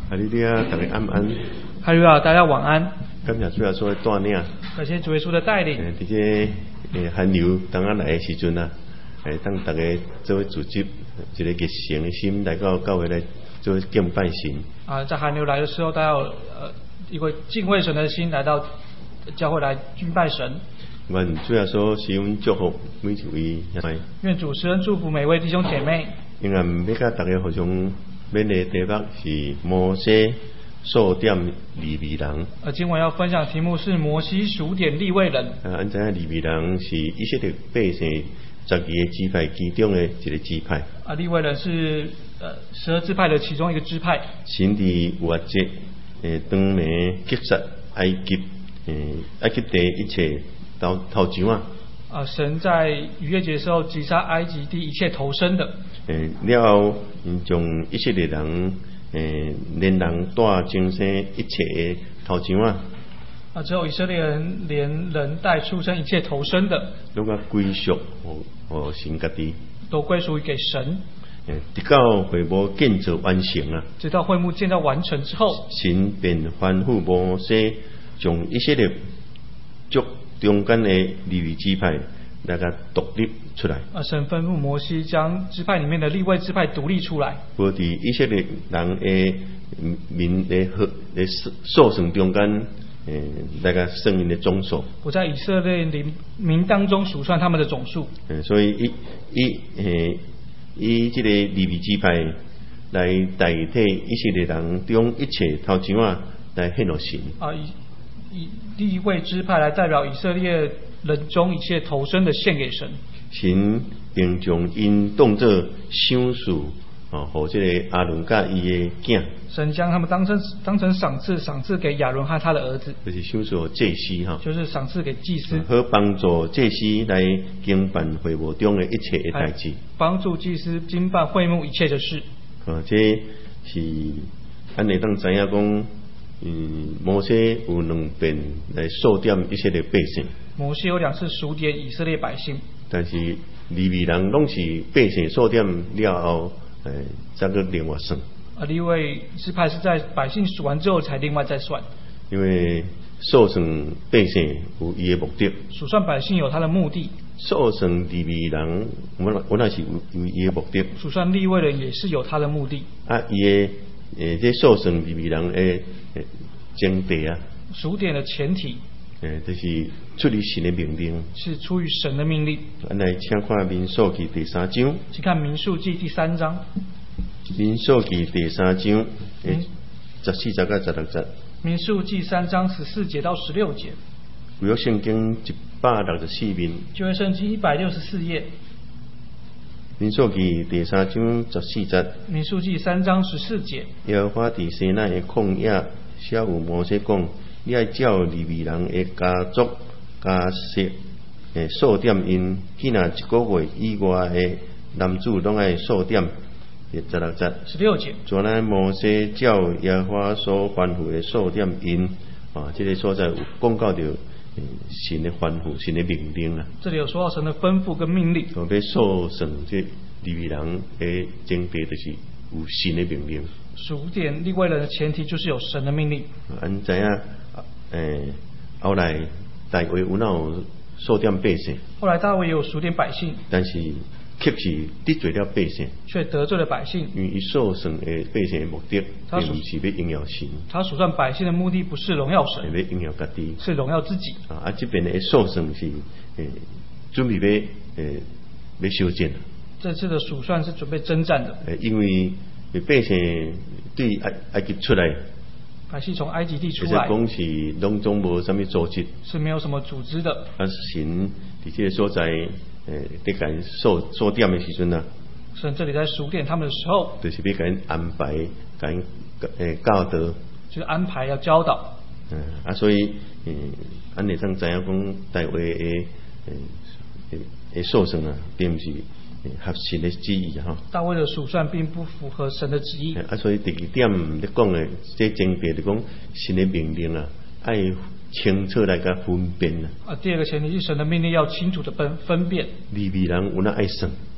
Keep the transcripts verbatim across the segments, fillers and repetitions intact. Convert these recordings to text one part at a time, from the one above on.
哈利路亚，大家安安。 哈利路亚，大家晚安。 感谢主耶稣的带领， 感谢主耶稣的带领。 诶，伫这诶寒流当啊来的时阵啊，诶，当大家做组织一个热诚的心来到教会来做敬拜神。 啊，在寒流来的时候，大家有呃一个敬畏神的心来到教会来敬拜神。 愿主耶稣施恩祝福每一位。 愿主施恩祝福每位弟兄姐妹。 因为要甲大家互相勉励题目是摩西数点利未人。 呃，今晚要分享的题目是摩西数点利未人。 啊，咱知影利未人是以色列百姓十二个支派其中的一个支派。 啊，利未人是呃十二支派的其中一个支派。 神伫逾越节诶当年击杀埃及诶埃及地一切头头上啊。 啊，神在逾越节的时候击杀埃及地一切投生的。 诶，了后，因将以色列人诶连人带精生一切的头上啊。 啊，之后以色列人连人带出生一切投生的， 拢甲归属互互神家己， 都归属于给神。 诶，直到会幕建造完成啊。 直到会幕建造完成之后， 神便吩咐摩西将以色列族中间的利未支派来甲独立出来。 啊，神吩咐摩西将支派里面的利未支派独立出来。 无伫以色列人的民的和的数算中间，诶，来甲算因的总数。 不在以色列民民当中数算他们的总数。 诶，所以以以诶以这个利未支派来代替以色列人中一切头前啊来献给神。 啊，以以利未支派来代表以色列人中一切投生的献给神。 神并将因当作赏赐啊，和这个阿伦甲伊的囝。 神将他们当成当成赏赐，赏赐给亚伦和他的儿子。 就是赏赐祭司哈。 就是赏赐给祭司。 好帮助祭司来经办会幕中的一切的代志。 帮助祭司经办会幕一切的事。 啊，这是咱会当知影讲，嗯，摩西有两遍来数点以色列百姓。 摩西有两次数点以色列百姓。但是利未人拢是百姓数点了后，诶，再个另外算。 啊，利未支派是在百姓数完之后才另外再算。 因为数算百姓有伊的目的。 数算百姓有他的目的。 数算利未人，我我那是有有伊的目的。 数算利未人也是有他的目的。 啊，伊的诶，这数算利未人诶诶前提啊。 数点的前提。 诶，就是出于神的命令， 是出于神的命令。 咱来请看民数记第三章。 请看民数记第三章。 民数记第三章诶，十四节到十六节。 民数记三章十四节到十六节。 旧约圣经一百六十四面。 旧约圣经一百六十四页。 民数记第三章十四节。 民数记三章十四节。 耶和华伫西奈的旷野，写有摩西讲。你爱照利未人的家族家室诶数点因，既然一个月以外的男子拢爱数点。十六节。 十六节。全然摩西照耶和华所吩咐的数点因，啊，这个所在有讲到着神的吩咐、神的命令啊。 这里有说到神的吩咐跟命令。 要数算这利未人的前提，就是有神的命令。 数点利未人的前提就是有神的命令。 咱知影。诶，后来大卫有哪有数点百姓？ 后来大卫也有数点百姓， 但是却是得罪了百姓， 却得罪了百姓。 因为伊数算诶百姓的目的，并不是要荣耀神。 他数算百姓的目的不是荣耀神， 是要荣耀家己， 是荣耀自己。啊， 啊这边的数算是诶准备要诶要修建。 这次的数算是准备征战的。 诶，因为百姓对埃埃及出来。 百姓从埃及地出来， 讲是拢总无什么组织， 是没有什么组织的。 啊，神伫这个所在，诶，在甲数数点的时阵啊， 神这里在数点他们的时候， 就是要甲因安排，甲因诶教导， 就是安排要教导。 嗯啊，所以嗯，咱会当知影讲，大卫诶诶诶数算啊，并不是合神的旨意哈。 大卫的数算并不符合神的旨意。 啊，所以第二点咧讲诶，这前提就讲神的命令啊，爱清楚来甲分辨啊。 啊，第二个前提是神的命令要清楚的分分辨。 利未人有哪爱算？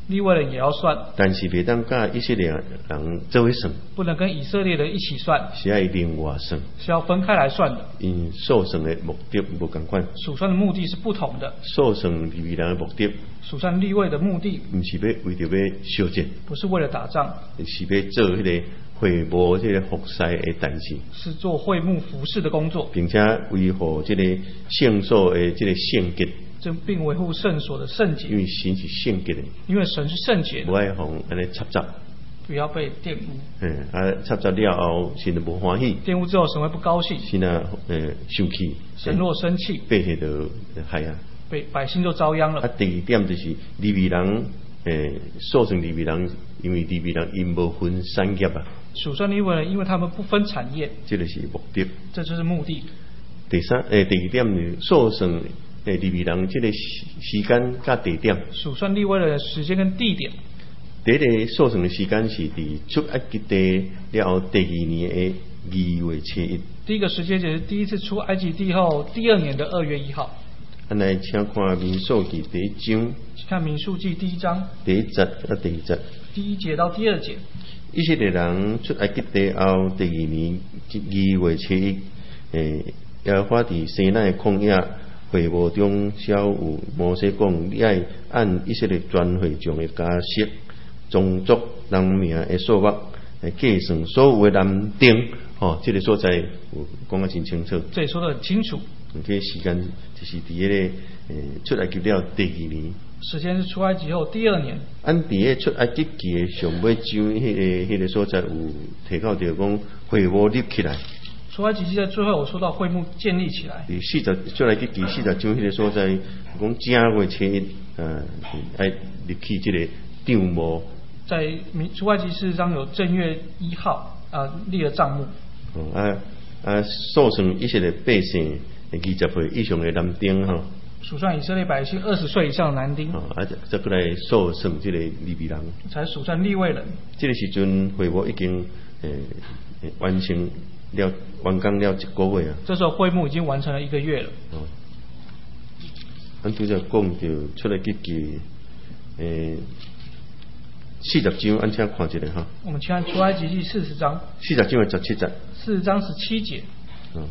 利未人也要算， 但是袂当甲以色列人做伙算， 不能跟以色列人一起算， 是要另外算， 是要分开来算的。 因数算的目的无共款， 数算的目的是不同的。 数算利未人的目的， 数算利未的目的， 毋是要为着要烧节， 不是为了打仗， 是要做迄个会幕这个服侍的代志， 是做会幕服侍的工作， 并且维护这个圣所的这个圣洁， 这并维护圣所的圣洁， 因为神是圣洁的， 因为神是圣洁的， 无爱互安尼插杂， 不要被玷污。 嗯，啊插杂了后，神就无欢喜， 玷污之后，神会不高兴， 神啊，呃，生气， 神若生气， 百姓就害啊。 被百姓就遭殃了。 啊，第二点就是利未人，诶，数算利未人，因为利未人因无分产业啊。 数算利未人，因为他们不分产业， 这就是目的。 这就是目的。 第三，诶，第二点呢，数算诶利未人这个时间甲地点。 数算利未人的时间跟地点。 第一个数算的时间是伫出埃及地了后第二年的二月初一。 第一个时间就是第一次出埃及地后第二年的二月一号。 咱来请看民数记第一章。 看民数记第一章。 第一节啊，第二节。 第一节到第二节。 以色列人出埃及地后第二年二月初一，诶，耶和华伫西奈曠野会幕中，小有摩西讲：你爱按以色列全会众的家室、宗族、人名的数目，来计算所有的男丁。哦，这个所在有讲得真清楚。 这里说得很清楚。 这个时间就是伫迄个诶出埃及了第二年。 时间是出埃及后第二年。 按伫个出埃及记的上尾章，迄个迄个所在有提到着讲会幕立起来。 出埃及记在最后有说到会幕建立起来。 第四十出埃及记四十章迄个所在，讲正月初一，呃，爱立起这个帐幕。 在出埃及四章有正月一号啊立了帐幕。 哦啊啊，数算以色列百姓二十岁以上的男丁哈。 数算以色列百姓二十岁以上的男丁。 哦，啊，再过来数算这个利未人。 才数算利未人。 这个时阵会幕已经诶、呃、完成了，完工了一个月啊。 这时候会幕已经完成了一个月了。 哦，咱拄则讲到出来记记诶。四十章，按请看一下哈。 我们去看出埃及记四十章。 四十章的十七节。 四十章十七节。 嗯。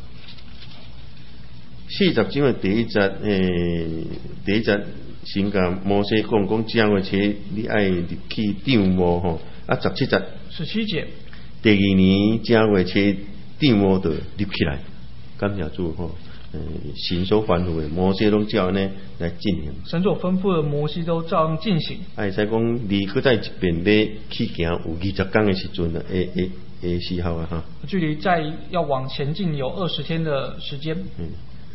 四十章的第一节，诶，第一节先甲摩西讲讲正月初你爱入去帐幕吼，啊十七节。 十七节。 第二年正月初帐幕就立起来，感谢主吼。呃，神所吩咐的，摩西拢照安尼来进行。 神所吩咐的，摩西都照样进行。啊， 会使讲，离搁在一边咧去行有二十天的时阵啊，诶诶诶时候啊哈。 距离再要往前进有二十天的时间。嗯。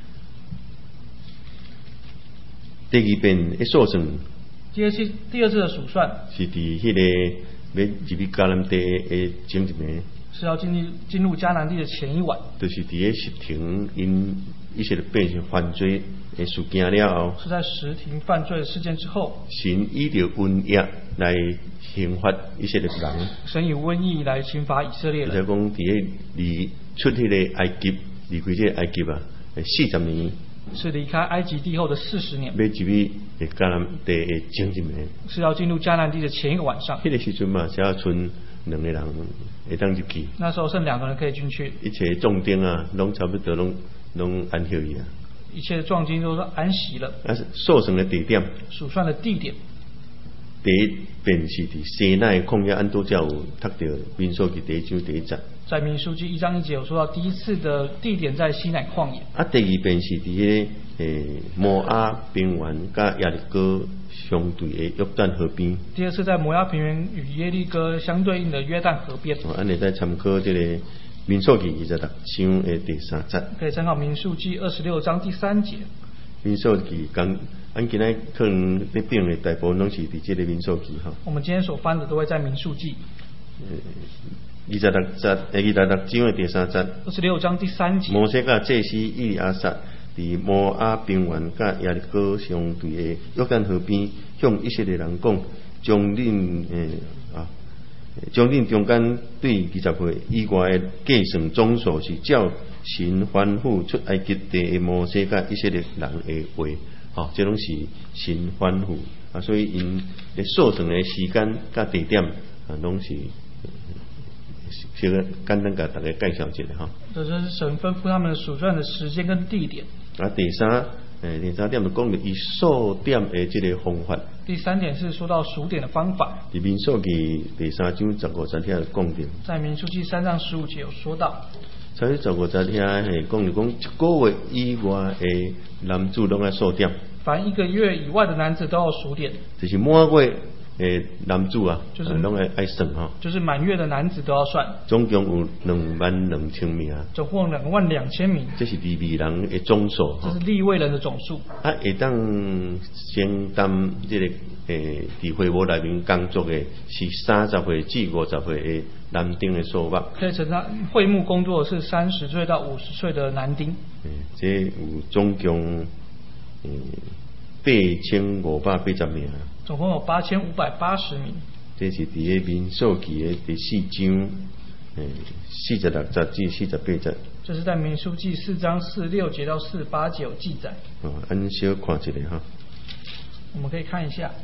第二遍一数算。 第二次第二次的数算。是伫迄个要入去迦南地的前一暝。 是要进入进入迦南地的前一晚。就是伫个石亭因以色列百姓犯罪的事件了后。 是在石亭犯罪的事件之后。 神以着瘟疫来刑罚以色列人。 神以瘟疫来刑罚以色列人。 就讲伫个离出迄个埃及，离开这个埃及啊，四十年。 是离开埃及地后的四十年。 要入去迦南地的前一暝。是要进入迦南地的前一个晚上。 迄个时阵嘛，只要剩两个人会当入去。 那时候剩两个人可以进去。 一切壮丁啊，拢差不多拢拢安息去啊。 一切的壮丁都是安息了。 啊，数算的地点。数算的地点。 第一遍是伫西奈旷野，按拄则有读到民数记第一章第一节。 在民数记一章一节有说到第一次的地点在西乃旷野。啊， 第二遍是伫迄个诶摩押平原甲耶利哥相对的约旦河边。 第二次在摩押平原与耶利哥相对应的约旦河边。 哦，安尼再参考这个民数记二十六章的第三节。 可以参考民数记二十六章第三节。 民数记刚，咱今仔可能咧变的大部分拢是伫这个民数记哈。 我们今天所翻的都会在民数记。 呃，二十六节，二十六章的第三节。 二十六章第三节。摩西甲祭司以利亚撒伫摩押平原甲耶利哥相对的约旦河边，向以色列人讲：将恁诶啊，将恁中间对二十岁以外的计算总数是照神吩咐出埃及地的摩西甲以色列人的话吼、哦，这拢是神吩咐啊，所以因诶数算诶时间甲地点啊，拢是小个简单甲大家介绍一下哈。 这就是神吩咐他们数算的时间跟地点。 啊，第三，诶，第三点就讲到伊数点诶这个方法。 第三点是说到数点的方法。 伫民数记第三章十五节遐有讲到。 在民数记三章十五节有说到。 在十五节遐係講就講一個月以外嘅男子攏愛數點。 凡一個月以外的男子都要數點。 就是滿月誒男子啊， 就是攏愛愛算吼。 就是滿月的男子都要算。總共有兩萬兩千名。 總共兩萬兩千名。 這是利未人嘅總數。 這是利未人的總數。啊， 會當承擔這個誒佇會務內面工作嘅是三十歲至五十歲嘅男丁嘅數目。 可以承擔會務工作是三十歲到五十歲的男丁。 誒，這有總共誒八千五百八十名。 總共有八千五百八十名。 這是佇個民數記嘅第四章，誒四十六節至四十八節。 這是在民數記四章四六節到四八節有記載。 哦，按小看一下哈。 我們可以看一下。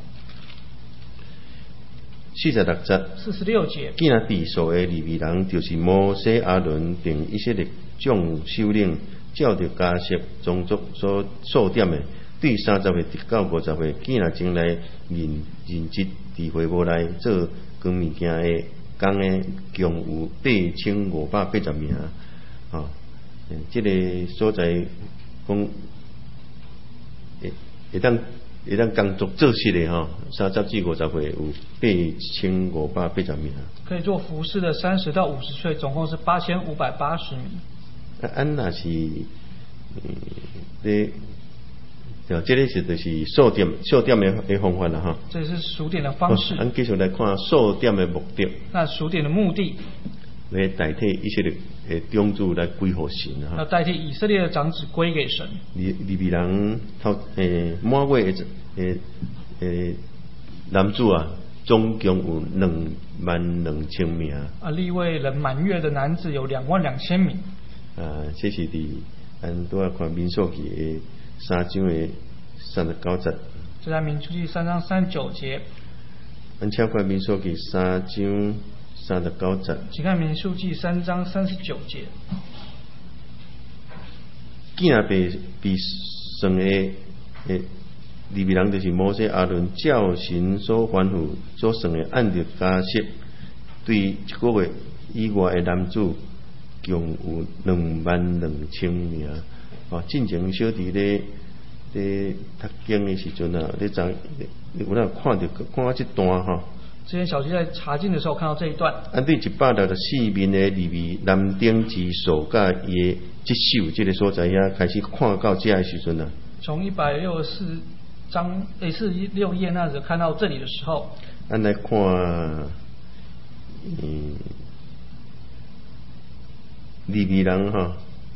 四十六節。四十六節。既然地數嘅利未人，就是摩西、亞倫並以色列眾首領，照着家室宗族所數點嘅。對三十歲到五十歲，既然前來認認職佇會務內做工物件嘅工嘅，共有八千五百八十名。哦，誒，即個所在講會會當會當工作做事嘅吼，三十至五十歲有八千五百八十名。 可以做服侍的三十到五十歲，總共是八千五百八十名。 啊，按那是誒，對，這個是就是數點數點的的方法啦，哈。這是數點的方式。咱繼續來看數點的目的。那數點的目的，來代替以色列的長子來歸給神啊。要代替以色列的長子歸給神。利利未人頭誒滿月誒誒男子啊，總共有兩萬兩千名。啊，利未人滿月的男子有兩萬兩千名。啊，這是佇咱拄仔看民數記的三章的三十九節。就在民數記三章三十九節。咱請看民數記三章三十九節。請看民數記三章三十九節。既然被被算的誒利未人，就是摩西、亞倫照神所吩咐所算的，按照家室，對一個月以外的男子，共有兩萬兩千名。哦，進前小弟咧咧讀經的時陣啊，咧昨有哪看到看到這段哈？之前小弟在查經的時候看到這一段。按對一百六十四面的利未男丁之數，甲伊嘅即首這個所在遐開始看到這的時陣啊。從一百六十四章誒四十六頁那時看到這裡的時候，按來看，嗯，利未人哈。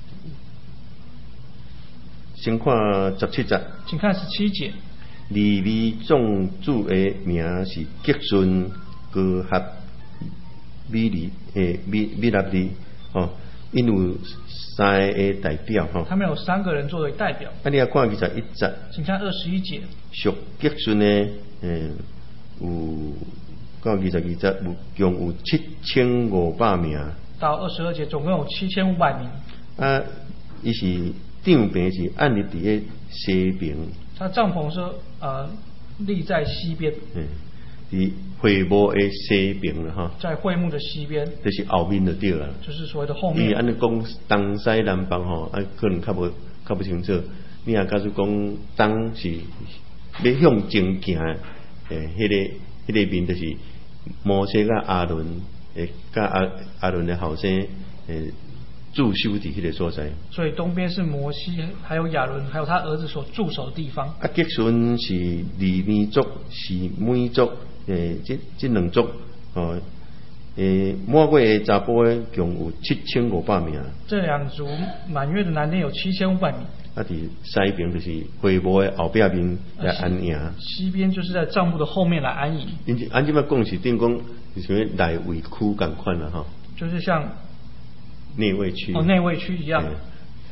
先看十七節，請看十七節。利未眾子的名是吉順、哥哈、米利誒米米納利，哦，因有三個代表哈。他們有三個人作為代表。啊，你要看二十一節，請看二十一節。屬吉順的誒有到二十二節有共有七千五百名。到二十二節總共有七千五百名。啊，伊是。帳篷是按立佇個西邊，他帳篷是呃立在西邊，嗯，佇會幕的西邊啦哈，在會幕的西邊，就是後面就對啦，就是所謂的後面。伊安尼講東西南北吼，啊可能較無較不清楚。你若假如講東是要向前行，誒，迄個迄個面就是摩西甲亞倫，誒，甲亞亞倫的後生，誒。駐守佇迄個所在，所以東邊是摩西，還有亞倫，還有他兒子所駐守的地方。啊，吉順是利未族，是每族，誒，即即兩族，哦，誒，滿月的查甫誒，共有七千五百名。這兩族滿月的男丁有七千五百名。啊，佇西邊就是會幕的後壁面來安營。西邊就是在帳幕的後面來安營。因為按即擺講是等於講，是像內圍區共款啦，吼。就是像。內衛區哦，內衛區一樣。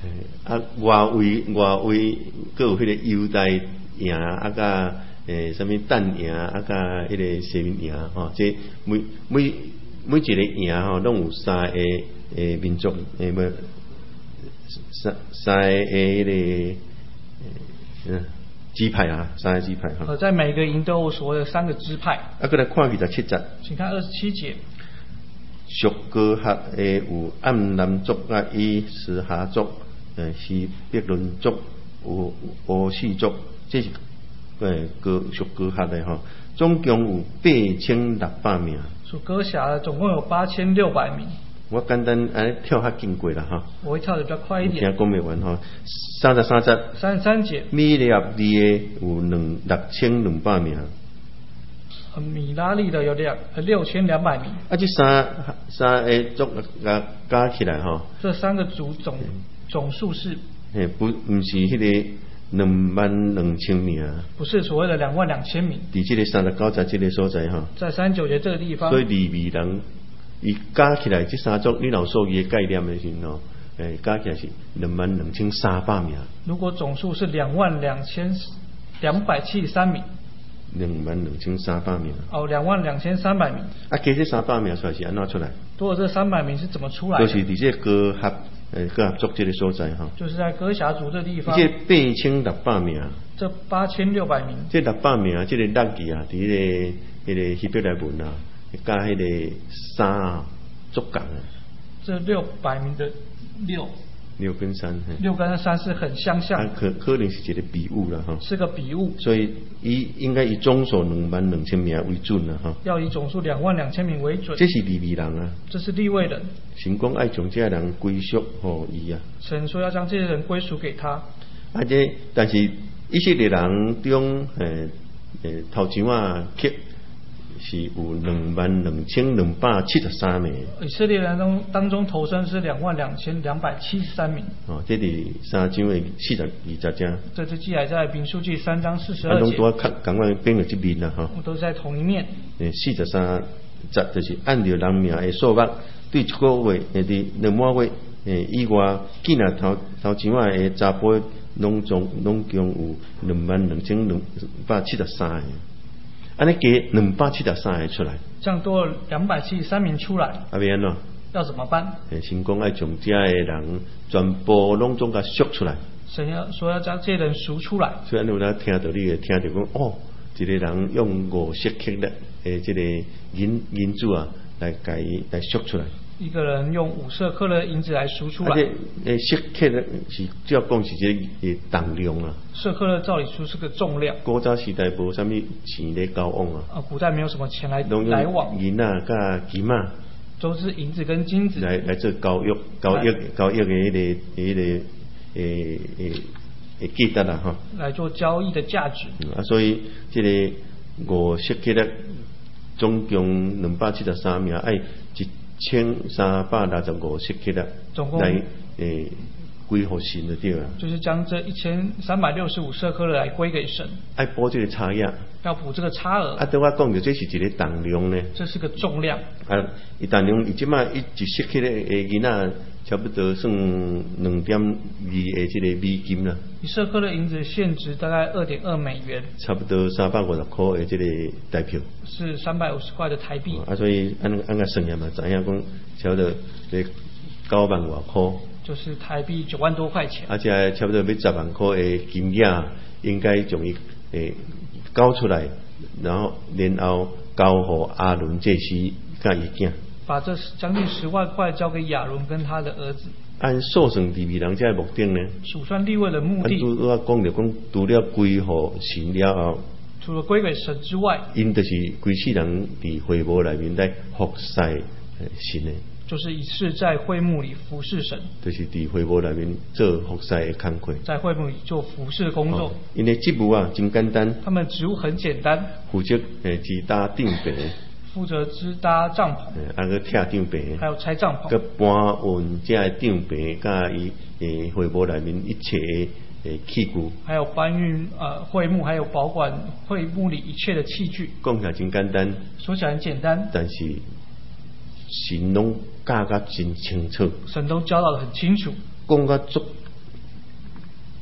啊，外围外围佫有迄个犹大营啊，甲诶什物蛋营啊，甲迄个西面营吼，即每每每一个营吼，拢有三个诶民族诶，无三三个迄个嗯支派啊，三个支派哈。 呃，在每个营都有所谓的三个支派。 啊，过来看二十七节， 请看二十七节。 属哥哈诶有暗南族啊，以斯哈族。诶，是别伦族、有乌氏族，这是诶歌属歌客的吼，总共有八千六百名。 属歌侠的总共有八千六百名。 我简单安尼跳较紧过啦哈。 我会跳得比较快一点。 听讲未完吼，三十三节。 三十三节。 米利亚利的有两六千两百名。 米拉利的有两六千两百名。啊， 这三三个族加加起来吼。 这三个族总。总数是， 诶，不，唔是迄个两万两千名， 不是所谓的两万两千名。伫这个三十九节这个所在哈， 在三十九节这个地方， 所以利未人，伊加起来这三族，你老数伊的概念的时候，诶，加起来是两万两千三百名。 如果总数是两万两千两百七十三名。 两万两千三百名。 哦，两万两千三百名。 啊，加这三百名出来是安怎出来？ 多了这三百名是怎么出来的？ 就是伫这歌合。诶，各合作这个所在哈， 就是在歌侠族这地方。 这八千六百名， 这八千六百名， 这六百名，这个六字啊，伫迄个迄个希伯来文啊，加迄个三啊，足共啊。 这六百名的六。 六跟三， 六跟三是很相像。 啊，可可能是一个比喻啦哈。 是个比喻。 所以以应该以总数两万两千名为准啦哈。 要以总数两万两千名为准。 这是利未人啊。 这是利未人。 神讲爱将这人归属互伊啊。 神说要将这些人归属给他。 啊，这但是以色列人中诶诶头前啊去。是有两万两千两百七十三名。 以色列人中当中投生是两万两千两百七十三名。 哦，这里三章的四十二节章。 这是记载在民数记三章四十二节。啊， 拢拄啊，赶快变到这面啦哈。 我都是在同一面。 诶，四十三节就是按照人名的数目，对一个月诶，伫两满月诶以外，见啊头头前啊诶查甫拢总拢共有两万两千两百七十三个。安尼加两百七十三个出来， 这样多了两百七十三名出来。 啊，要安怎？ 要怎么办？ 神讲爱将这些人全部拢总甲赎出来。 神要说要将这些人赎出来。 所以安尼有咱听到你会听到讲哦，一个人用五色克的诶，这个银银子啊，来甲伊来赎出来。 一个人用五色克的银子来赎出来。 而且诶，色克的是主要讲是这个诶重量啊。 色克的照理说是个重量。 古早时代无啥物钱来交往啊。 啊，古代没有什么钱来来往。 银啊，甲金啊。 都是银子跟金子。 来来做交易，交易交易的迄个迄个诶诶诶价值啦哈。来做交易的价值。 啊，所以这个五色克的总共两百七十三名，哎一。千三百六十五色克的，来诶归给神的对啊。 就是将这一千三百六十五色克的来归给神。 爱补这个差额。要补这个差额。 啊，对我讲的这是一个重量呢。 这是个重量。 啊，伊重量伊即摆一一色克的诶囡仔，差不多算两点二的这个美金啦。 一色克的银子现值大概二点二美元。 差不多三百五十块的这个台票。是三百五十块的台币。 啊，所以按按个算下嘛，知影讲差不多这九万外块。 就是台币九万多块钱。 而且差不多要十万块的金额，应该将伊诶交出来，然后然后交予阿伦这时甲伊囝。把这将近十万块交给亚伦跟他的儿子。按数算利未人这目的呢？数算利未的目的。我我讲着讲，除了归乎神了后，除了归给神之外，因就是规世人伫会幕内面来服侍神的。就是一次在会幕里服侍神，就是伫会幕内面做服侍的工作，在会幕里做服侍的工作。因为职务啊真简单，他们职务很简单，负责诶支搭顶棚，负责支搭帐篷，啊个拆帐棚，还有拆帐篷，个搬运这帐棚，甲伊诶会幕内面一切诶器具，还有搬运呃会幕，还有保管会幕里一切的器具。讲起来真简单，说起来很简单，但是神拢教甲真清楚，神都教导得很清楚，讲甲足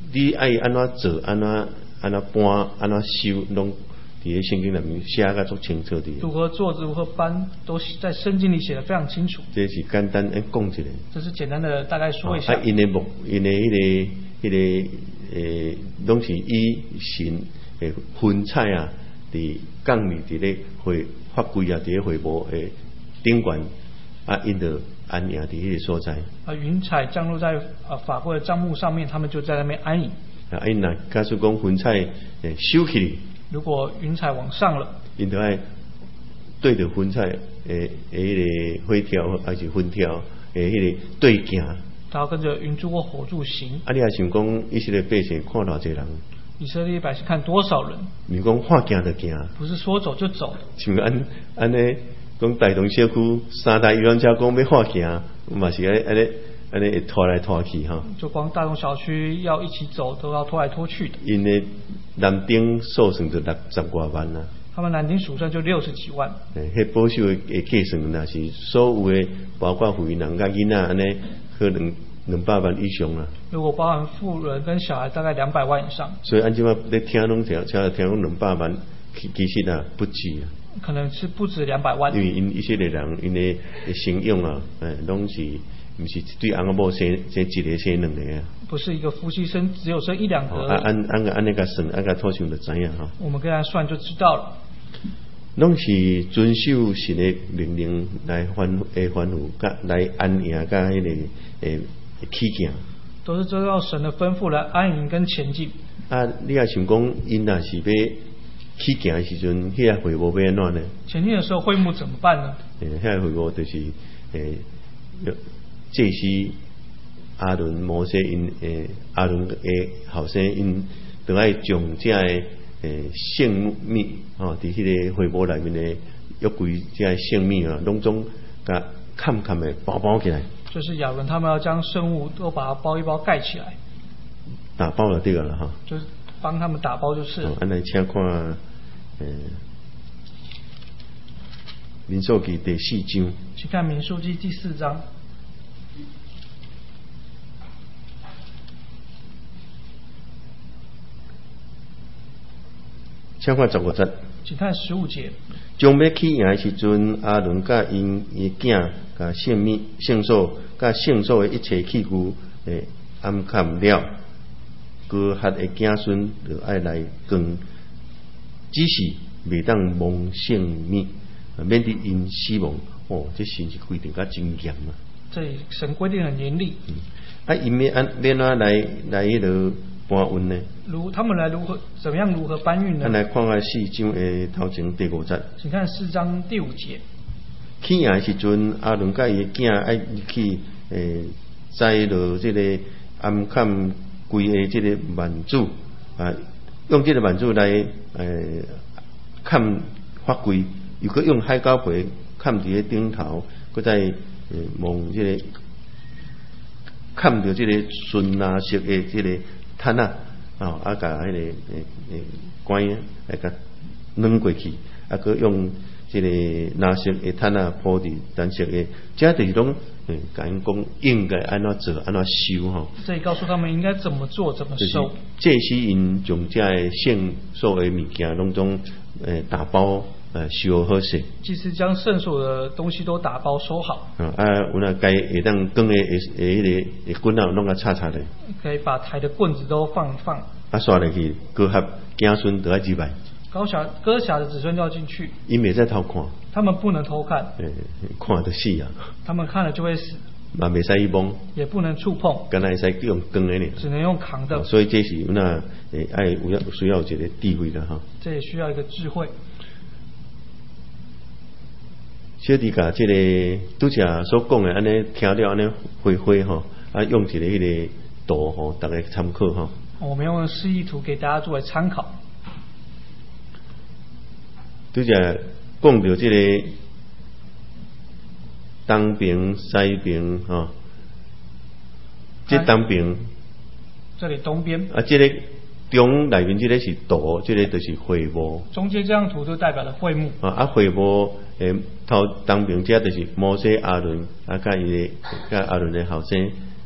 你爱安怎做，安怎安怎搬，安怎修，拢伫咧圣经内面写甲足清楚的。 如何做，如何搬，都在圣经里写得非常清楚。 这是简单诶讲一下。这是简单的大概说一下。 啊，因诶目，因诶迄个迄个诶，拢是以神诶云彩啊，伫降临伫咧会法规啊，伫咧会幕诶顶悬啊，因着安营伫迄个所在。 啊，云彩降落在啊法会的帐幕上面，他们就在那边安营。 啊，因若假使讲云彩诶收起。如果云彩往上了， 因就爱对着云彩诶诶迄个火条还是云条诶迄个对行。 他要跟着云柱或火柱行。 啊，你也想讲以色列百姓看偌济人？ 以色列百姓看多少人？ 你讲看行就行， 不是说走就走。 像安安尼讲大同小区三大游览车讲要看行，嘛是安安尼安尼拖来拖去哈。 就光大同小区要一起走，都要拖来拖去的。 因为南丁数算就六十外万啦。 他们南丁数算就六十几万。 诶，迄保守诶计算，若是所有诶，包括妇人甲囡仔安尼，可能两百万以上啦。 如果包含妇人跟小孩，大概两百万以上。 所以按即摆咧听拢听，听听讲两百万，其其实啊不止啊。 可能是不止两百万。 因为因以色列人因诶生养啊，诶，拢是。不是对翁某生生一个生两个啊？ 不是一个夫妻生只有生一两个。 啊，按按个按那个算，按个拖想就知影哈。 我们跟他算就知道了。 拢是遵守神的命令来反诶反复，甲来安营，甲迄个诶起行。 都是照神的吩咐来安营跟前进。 啊，你也想讲，因若是要起行的时阵，迄个会幕要安怎呢？ 前进的时候会幕怎么办呢？ 诶，迄个会幕就是诶。这是阿伦摩西因诶，阿伦诶后生因，都爱将这诶圣物吼，伫迄个会幕内面诶约柜这圣物啊，拢总甲坎坎诶包包起来。 就是亚伦他们要将圣物都把它包一包盖起来。 打包就对了哈。 就是帮他们打包就是。 哦，安尼请看诶。民数记第四章， 去看民数记第四章。 请看十五节。 请看十五节。 将要起营的时阵，阿伦甲因伊囝甲圣物、圣所甲圣所的一切器具诶暗砍了，哥哈的子孙就爱来供，只是未当蒙圣物。免得因死亡，哦，这神是规定较真严嘛。 这神规定很严厉。 嗯，啊，因要按免怎来来迄落搬运呢？ 如他们来如何怎么样如何搬运呢？ 咱来看下四章诶头前第五节。请看四章第五节。 起营诶时阵，阿伦甲伊囝爱去诶栽落即个暗坎规个即个幔子啊，用即个幔子来诶看法柜。又搁用海膏皮盖伫个顶头，搁再望即个盖着即个纯蓝色的即个毯啊，哦，啊，甲迄个诶诶管来甲软过去，啊，搁用即个蓝色的毯啊铺伫蓝色的，这就是拢诶，甲因讲应该安怎做，安怎收吼。 这里告诉他们应该怎么做，怎么收。 这是因将这个圣所的物件拢总诶打包。呃，收好势。 祭司将圣所的东西都打包收好。 啊，啊，有那该会当更的诶诶迄个棍啊，弄个叉叉的。可以把抬的棍子都放一放。 啊，刷落去，割合子孙都要入来。 高辖割辖的子孙就要进去。 因未在偷看。 他们不能偷看。 诶、欸，看得死啊！ 他们看了就会死。 嘛未使去摸。也不能触碰。 敢若会使用扛的呢。 只能用扛的。 所以这是有那诶爱有要需要有一个智慧的哈。 这也需要一个智慧。 小弟甲即个拄则所讲的安尼听了安尼回回吼，啊用一个迄个图吼，大家参考吼。 我们用示意图给大家作为参考。 拄则讲到即个东边、西边吼，即东边。 这里东边。 啊，即、这个。中内面这个是图，这个就是会幕。 中间这张图就代表了会幕。 啊，啊会幕诶头东边这就是摩西、阿伦，啊，甲伊个甲阿伦的后生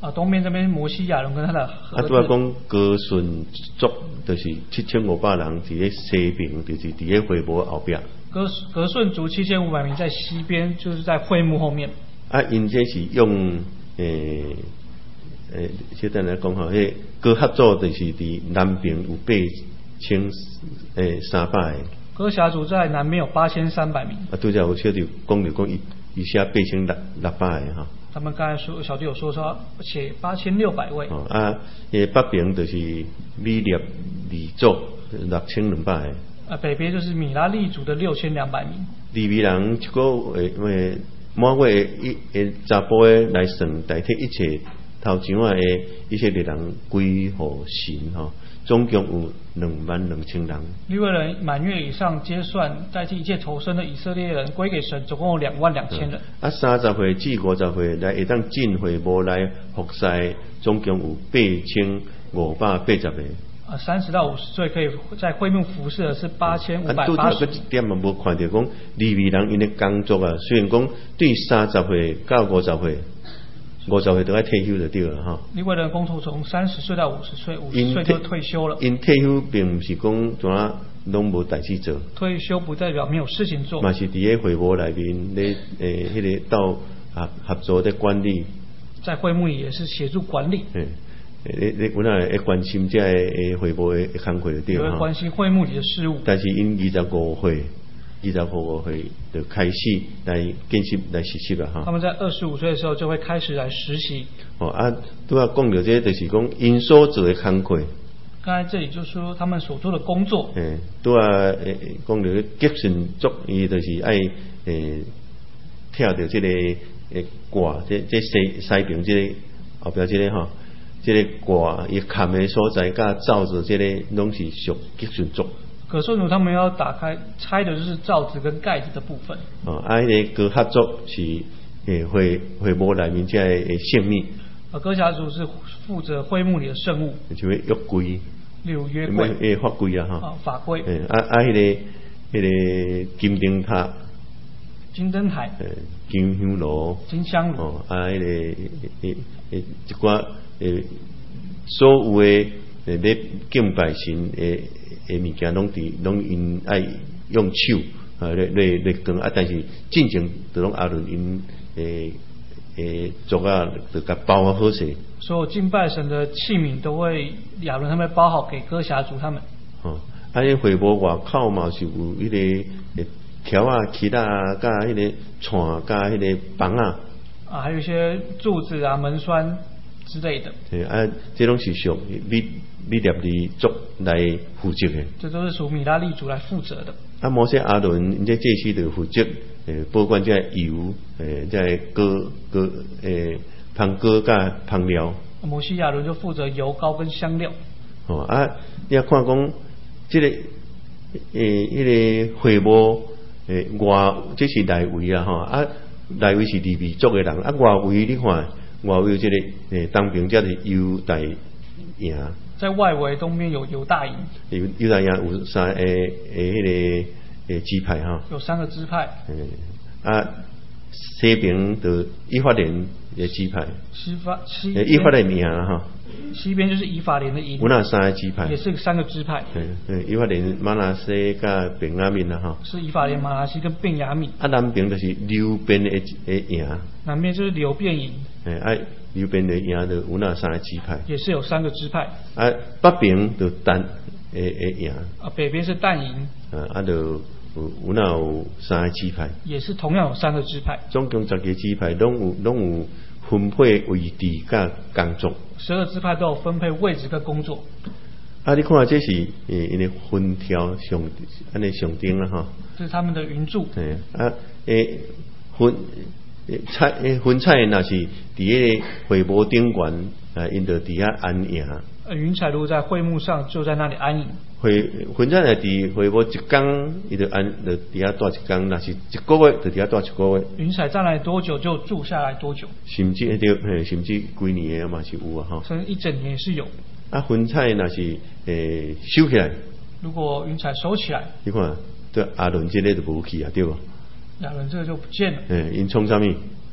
啊，东边这边摩西亚伦跟他的啊，拄啊讲哥顺族就是七千五百人伫咧西边，就是伫咧会幕后壁。 格格顺族七千五百名在西边，就是在会幕后面。 啊，因这是用诶诶，简单来讲吼，迄哥合作就是伫南边有八千诶三百个。 哥辖族在南边有八千三百名。 啊，拄则有小弟讲着讲伊伊写八千六六百个哈。 他们刚才说小弟有说说写八千六百位。 哦啊，诶北边就是米列二族六千两百个。 啊，北边就是米拉利族的六千两百名。 利未人一个诶诶满月一诶查甫诶来算，代替一切头前啊诶一些列人归互神吼，总共有两万两千人。 利未人满月以上接算，代替一切投生的以色列人归给神，总共有两万两千人。啊， 三十岁至五十岁来会当进会幕来服侍，总共有八千五百八十个。 啊，三十到五十岁可以在会幕服侍的是八千五百八十。 啊，一点也无看到讲利未人因的工作啊，虽然讲对三十岁到五十岁，五十岁都要退休就对了哈。 利未人工作从三十岁到五十岁，五十岁就退休了。 因退休并不是讲怎啊拢无代志做。退休不代表没有事情做。 嘛是伫咧会幕内面咧诶，迄、那个到合合作的管理。 在会幕里也是协助管理。 嗯。你你本来会关心这诶会幕诶工作就对了哈。 关心会幕里的事务。 但是因二十五岁，二十五岁就开始来建习来实习了哈。 他们在二十五岁的时候就会开始来实习。 哦啊，拄啊讲到这，就是讲因所做的工作。 刚才这里就说他们所做的工作。 诶，拄啊诶讲到吉顺族，伊就是爱诶跳着这个诶挂，这这西西边这个后边这个吼。这个挂伊砍的所在，甲罩子这个拢是属吉顺族。 葛顺族他们要打开拆的就是罩子跟盖子的部分。 哦，啊，迄个哥合族是诶会会幕内面这个圣物。 啊，哥辖族是负责会幕里的圣物。 就约约柜。 例如约柜。 诶，法柜啊哈。 啊，法柜。 诶，啊啊，迄、那个迄、那个金灯塔。 金灯台。 诶，金香炉。 金香炉。 哦，啊，迄、那个诶诶一寡。诶，所有诶诶咧敬拜神诶诶物件，拢伫拢因爱用手啊咧咧咧讲啊，但是进前就拢阿伦因诶诶做啊，就甲包啊好势。 所有敬拜神的器皿都会亚伦他们包好给哥辖族他们。 哦，啊，迄会幕外口嘛是有迄个诶条啊、漆啊、甲迄个串、甲迄个房啊。 啊，还有一些柱子啊、门栓。之类的， 对啊，这拢是属米米列利族来负责的。 这都是属米拉利族来负责的。 啊，摩西亚伦，因这祭司就负责诶，保管这油，诶，这膏膏诶，香膏甲香料。 摩西亚伦就负责油膏跟香料。 哦啊，你要看讲，这个诶，迄个会幕诶外，这是内围啊吼啊，内围是利未族的人啊，外围你看。外围这个诶，当兵这是犹大营。 在外围东边有犹大营。 犹犹大营有三诶诶，迄个诶支派哈。 有三个支派。 诶啊，西边就以法莲的支派。西法西。 以法莲营哈。 西边就是以法莲的营。 有那三个支派。 也是三个支派。 对对，以法莲、马拿西甲便雅悯啦哈。 是以法莲、马拿西跟便雅悯。 啊，南边就是流便的诶营。 南边就是流便营。 诶，啊，流便的营就有那三个支派。 也是有三个支派。 啊，北边就但诶诶营。 啊，北边是但营。 啊，啊就有有那有三个支派。 也是同样有三个支派。总共十个支派，拢有拢有分配位置甲工作。 十个支派都有分配位置跟工作。 啊，你看这是诶，因为分条上安尼上顶啦哈。 这是他们的云柱。 诶啊诶分菜诶分菜那是伫迄个会幕顶悬啊，因着伫遐安营。 呃，云彩如在会幕上，就在那里安营。 会分菜来伫会幕一工，伊就安就伫遐住一工；若是一个月，就伫遐住一个月。 云彩站来多久就住下来多久。 甚至对，嘿，甚至几年的嘛是有啊哈。 甚至一整年也是有。 啊，分菜若是诶收起来。 如果云彩收起来。 你看，对阿伦这个就无去啊，对无？ 亚伦这个就不见了。 诶，因创啥物？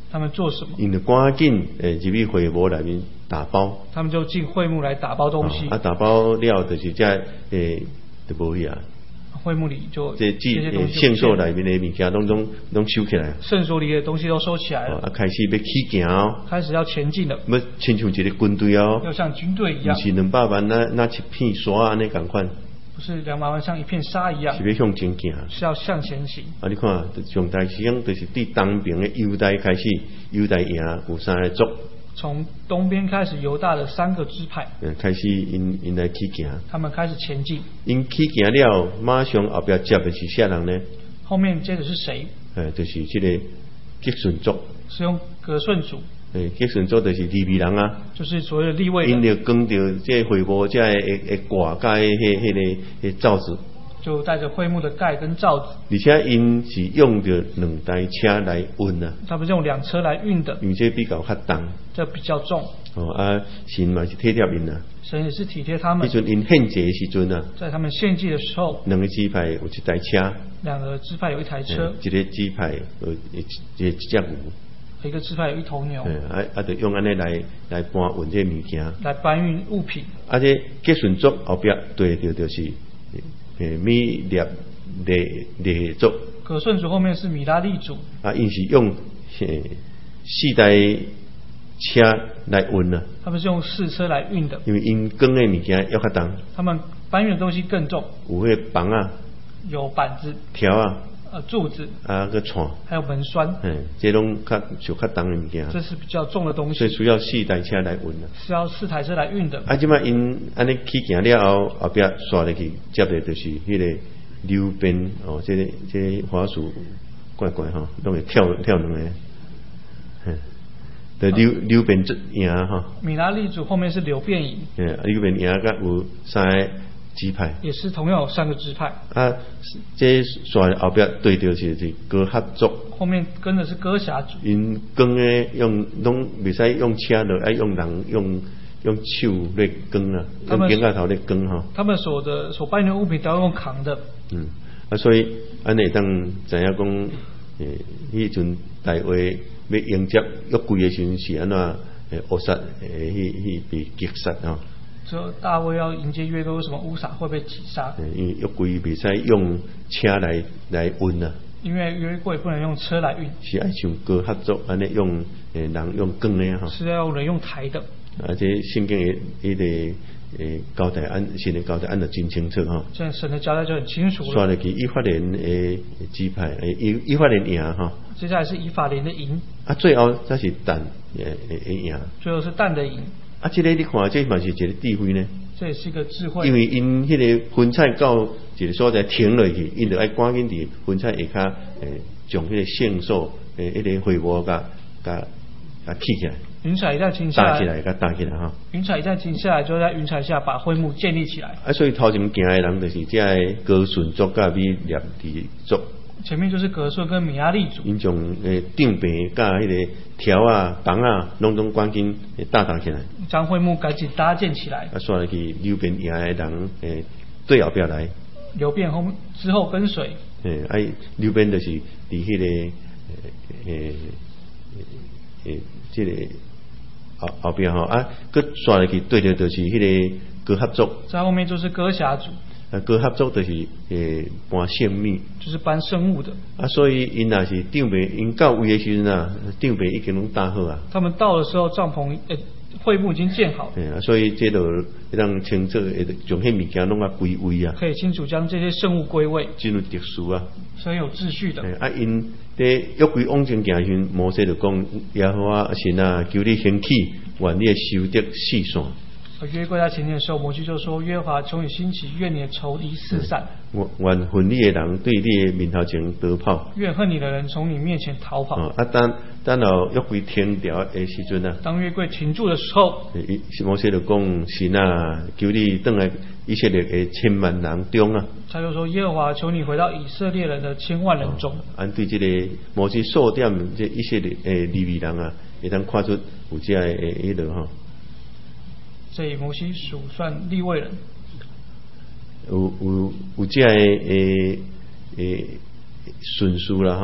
他们做什么？ 因就赶紧诶入去会幕内面打包。 他们就进会幕来打包东西。 啊，打包了就是这诶就无去啊。 会幕里就这这圣所内面的物件拢拢拢收起来。 圣所里的东西都收起来了。 啊，开始要起行哦。 开始要前进了。 要亲像一个军队哦。 要像军队一样。 不是两百万那那一片沙安尼共款。 不是两百万像一片沙一样。 是要向前行。 是要向前行。 啊，你看，上台时讲就是对东边的犹大开始，犹大赢有三个族。 从东边开始，犹大的三个支派， 嗯，开始因因来起行。 他们开始前进。 因起行了，马上后边接的是啥人呢？ 后面接的是谁？ 诶，就是这个吉顺族。是用格顺族。 诶，吉顺族就是利未人啊。 就是所谓的利未人。 因就讲到这会幕这诶诶挂加迄迄个迄罩子。 就带着会幕的盖跟罩子， 而且因是用着两台车来运啊。 他们用两车来运的， 因为这比较较重， 这比较重。 哦啊，神嘛是体贴因啊。 神也是体贴他们。 迄阵因献祭的时阵啊， 在他们献祭的时候， 两个支派有一台车， 两个支派有一台车， 一个支派有一一一只牛， 一个支派有一头牛。 啊啊，就用安尼来来搬运这物件， 来搬运物品。 啊，这吉顺族后边对着就是。诶，米列列列族， 格顺族后面是米拉利族。 啊，因是用诶四台车来运啊。 他们是用四车来运的。 因为因扛的物件要较重。 他们搬运的东西更重。 有迄个绑啊， 有板子、 条啊， 呃柱子， 啊个串， 还有门栓。 嗯，这拢较就较重的物件。 这是比较重的东西。 所以需要四台车来运啊。 需要四台车来运的。 啊，即摆因安尼起行了后，后壁刷入去接的就是迄个流边哦，这个这个花束怪怪吼，拢会跳跳两个，哼，的流流边这赢吼。 米拉利族后面是流变营。 嗯，流边赢甲有三个支派。 也是同样有三个支派。 啊，这刷后壁对着是是哥合族。 后面跟的是哥辖族。 因耕诶用拢袂使用车了，爱用人用用手来耕啊，用肩胛头来耕吼。 他们所的所搬运的物品都要用扛的。 嗯，啊，所以安尼当知影讲，诶，迄阵大话要迎接约柜诶时阵是安怎诶乌撒诶，迄迄被击杀吼。 所以大卫要迎接约柜，为什么乌撒会被击杀？ 因为约柜袂使用车来来运啊。 因为约柜不能用车来运。 是爱像哥合作安尼用诶人用扛诶吼。是要用人用抬的。 而且圣经诶迄个诶交代按神诶交代按得真清楚吼。 这神的交代就很清楚了。 刷入去以法莲诶支派诶以以法莲赢吼。 接下来是以法莲的赢。啊， 最后才是但诶诶赢。最后是但的赢。 啊，这个你看，这嘛是一个智慧呢。 这也是一个智慧。因为因迄个分菜到一个所在停落去，因就爱赶紧伫分菜下骹诶，将迄个圣所诶，迄个会幕甲甲甲起起来。 云彩一旦停下来， 搭起来，甲搭起来哈。 云彩一旦停下来，就在云彩下把会幕建立起来。 啊，所以头前行的人就是这个哥顺族甲米列地族。 前面就是格顺跟米拉利族。 因将诶顶边甲迄个条啊、绑啊，拢拢赶紧搭搭起来。 将会幕赶紧搭建起来。 啊，刷入去流边赢的人诶，对后壁来。 流变后之后跟随。 诶，哎，流边就是伫迄个诶诶，即个后后边吼啊，佮刷入去对着就是迄个哥合族。 在后面就是哥辖族。 啊，哥合作就是诶搬圣米， 就是搬生物的。啊， 所以因若是长辈，因到位的时阵啊，长辈已经拢搭好啊。 他们到的时候，帐篷诶，会幕已经建好。 对啊，所以这就让清楚，会将迄物件拢啊归位啊。 可以清楚将这些圣物归位。 进入特殊啊。 所以有秩序的。 啊，因伫约柜往前行时，摩西就讲：耶和华神啊，求你兴起，愿你修得四散。 而约柜在前年的时候，摩西就说：“约华求你兴起，愿你的仇敌四散。 愿恨你的人对你的面头前逃跑。 愿恨你的人从你面前逃跑。” 啊，当当后约柜停掉的时阵啊， 当约柜停住的时候， 摩西就讲：神啊，求你转来以色列的千万人中啊。 他就说：“耶和华求你回到以色列人的千万人中。” 按对这个摩西数点这以色列诶利未人啊，会当看出有这个诶迄落吼。 所以摩西数算利未人， 有有有这个诶诶顺序啦哈。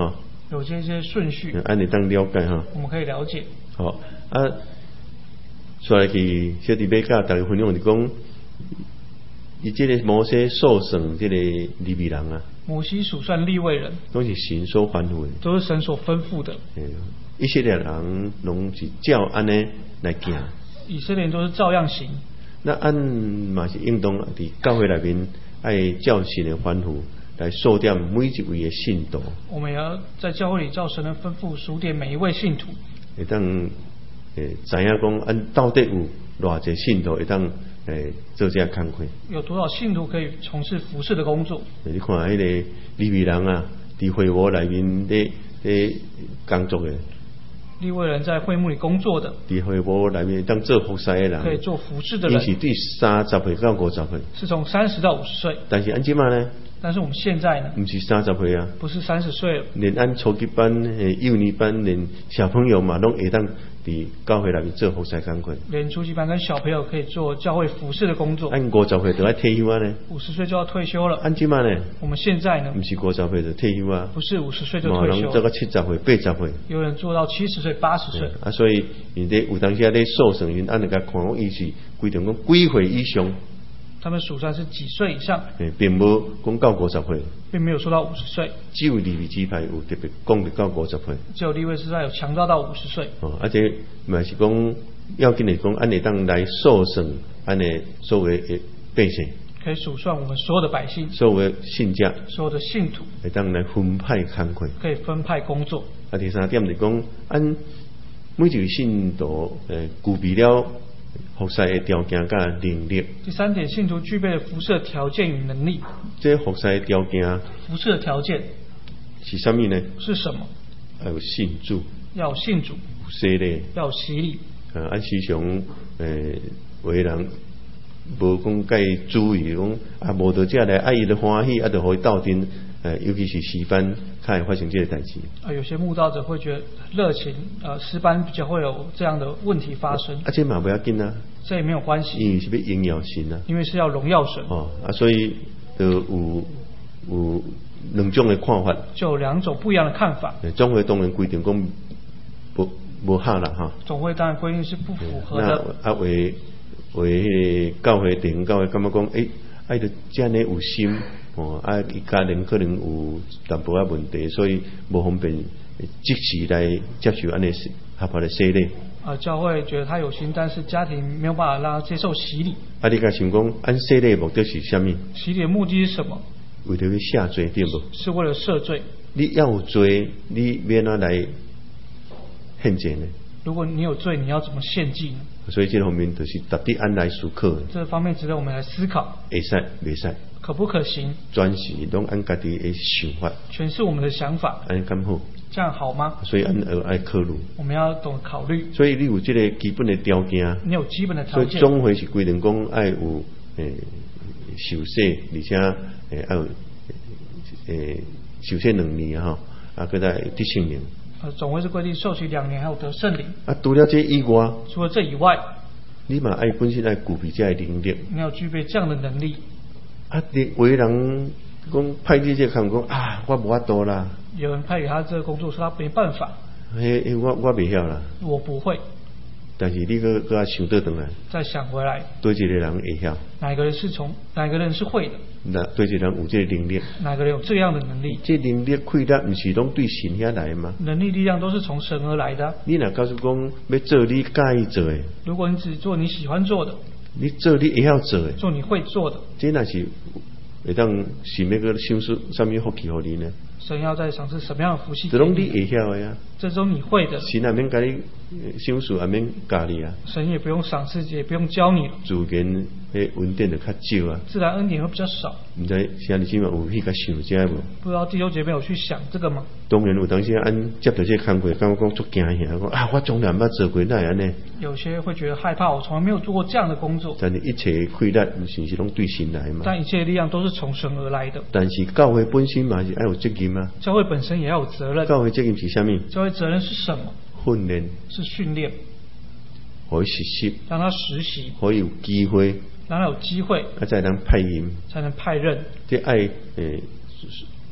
有这些顺序， 按你当了解哈。 我们可以了解。 好啊，所以去小弟要甲大家分享就讲，伊这个摩西数算这个利未人啊， 摩西数算利未人， 都是神所吩咐的， 都是神所吩咐的。 以色列人拢是照安尼来行， 以色列人都是照样行。 那按嘛是应当伫教会内面爱照神的吩咐来数点每一位的信徒。我们也要在教会里照神的吩咐数点每一位信徒。会当诶知影讲，按到底有偌济信徒会当诶做这工课？有多少信徒可以从事服事的工作？你看迄个利未人啊，伫会幕内面咧咧工作的。利未人在会幕里工作的，伫会幕内面当做服侍的人，可以做服侍的人，因是对三十岁到五十岁，是从三十到五十岁。但是按今嘛呢？但是我们现在呢？不是三十岁啊，不是三十岁了。连按初级班、诶幼儿班，连小朋友嘛，拢会当伫教会内面做服侍工作。连初级班跟小朋友可以做教会服侍的工作。按五十岁就要退休啊呢？五十岁就要退休了。按今嘛呢？我们现在呢？不是五十岁就退休啊？不是五十岁就退休。有人做到七十岁、八十岁。有人做到七十岁、八十岁。啊，所以因咧有当时啊咧数算，因按那个看讲，伊是规定讲几岁以上。他们数算是几岁以上，并无讲到五十岁，并没有说到五十岁。只有利未支派有特别讲到五十岁，只有利未支派有强调到五十岁。哦，而且嘛是讲要紧的讲，按你当来数算，按你所谓的百姓，可以数算我们所有的百姓，所有的信者，所有的信徒，会当来分派工作，可以分派工作。啊，第三点就讲，按每一位信徒诶具备了服侍的条件甲能力。第三点，信徒具备了服侍的条件与能力。这服侍的条件，服侍的条件是什么呢？是什么？要有信主，要有信主，洗礼，要有洗礼。啊，按时常诶，为人无讲介注意讲啊，无到这来爱伊的欢喜，啊，就互伊斗阵。呃，尤其是诗班，较会发生这个代志。啊，有些慕道者会觉得热情，呃，诗班比较会有这样的问题发生。而且嘛不要紧啊，这也没有关系。因为是要荣耀神啊，因为是要荣耀神。哦，啊，所以就有有两种的看法，就有两种不一样的看法。总会当然规定讲不不好啦哈。总会当然规定是不符合的。啊，为为教会顶教会感觉讲，诶、欸，爱得这样的有心。哦，啊，伊家庭可能有淡薄仔问题，所以无方便即时来接受安尼合法的洗礼。啊，教会觉得他有心，但是家庭没有办法让他接受洗礼。啊，你甲想讲，按洗礼的目的是什么？洗礼的目的是什么？为了去赦罪，对不？是为了赦罪。你要有罪，你免哪来献祭呢？如果你有罪，你要怎么献祭呢？所以这方面就是特地按来思考。这方面值得我们来思考。会使，袂使。可不可行？全是拢按家己的想法，全是我们的想法。安咁好，这样好吗？所以按而爱考虑，我们要懂考虑。所以你有这个基本的条件，你有基本的条件。所以总会是规定讲爱有诶受洗，而且诶爱有诶受洗两年哈，啊，佮再得圣灵。呃，总会是规定受洗两年，还有得圣灵。啊，除了这以外，除了这以外，你嘛爱本身爱具备这能力，你要具备这样的能力。啊！你为人讲派你这工讲啊，我无法度啦。有人派给他这个工作，说他没办法。嘿、欸，我我袂晓啦。我不会。但是你个个想倒转来，再想回来，对一个人会晓。哪一个人是从哪一个人是会的？那对一个人有这个能力。哪个人有这样的能力？这能力亏得不是拢对神遐来吗？能力力量都是从神而来的。你若告诉讲要做你介意做的，如果你只做你喜欢做的。你做你会晓做的，做你会做的，这那是会当神要个享受什么福气给你呢？神要在赏赐什么样的福气？这种你会晓的呀，这种你会的。神也免教你享受，也免教你啊。神也不用赏赐，也不用教你。自然迄恩典就较少啊。自然恩典会比较少。唔知像你今晚有去甲想这无？不知道弟兄姐妹有去想这个吗？当然有当时按接到这工作，感觉讲足惊吓，讲啊，我从来捌做过那样呢。有些会觉得害怕，我从来没有做过这样的工作。但是一切亏难，不是是拢对神来嘛？但一切力量都是从神而来的。但是教会本身嘛是要有责任啊。教会本身也要有责任。教会责任是什么？教会责任是什么？训练。是训练。可以实习。让他实习。可以有机会。让他有机会。啊，才能派任。才能派任。这爱诶。